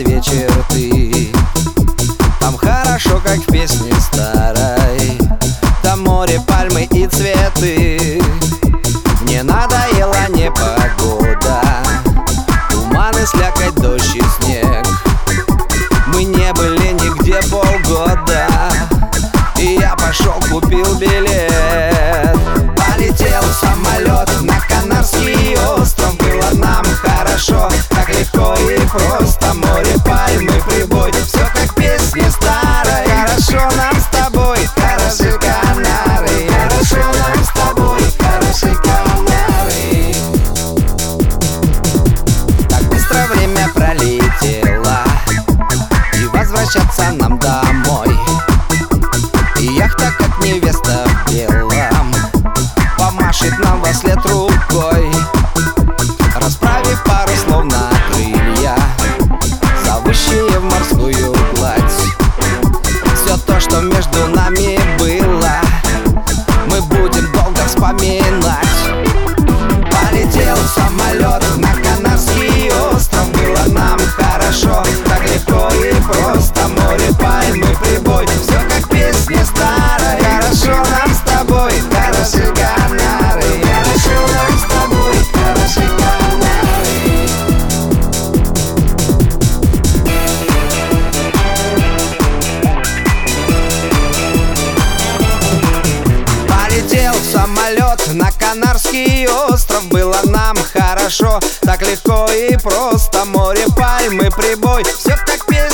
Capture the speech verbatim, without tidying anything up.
две черты. Там хорошо, как в песне старой, там море, пальмы и цветы. Не надоела непогода, туманы, слякоть, дождь и снег. Мы не были нигде полгода, и я пошел, купил билет. Полетел самолет на Канарский остров. Было нам хорошо, так легко и просто. Море, пальмы, прибой, все как песня старой. Хорошо нам с тобой, хороши Канары. Хорошо нам с тобой, хороши Канары. Так быстро время пролетело, и возвращаться нам домой. И яхта, как невеста в белом, помашет нам вослед рукой, расправив парус словно крылья, зовущие в морскую гладь. Все то, что между нами было, мы будем долго вспоминать. Полетел самолет на Канарский остров. Было нам хорошо, так легко и просто. Море, пальмы, прибой, все как песня старая. Хорошо нам с тобой, хороши Канары. Хорошо нам с тобой, хороши Канары. Полетел самолет на Канарский остров. Было нам хорошо, так легко и просто. Море, пальмы, прибой, все как песня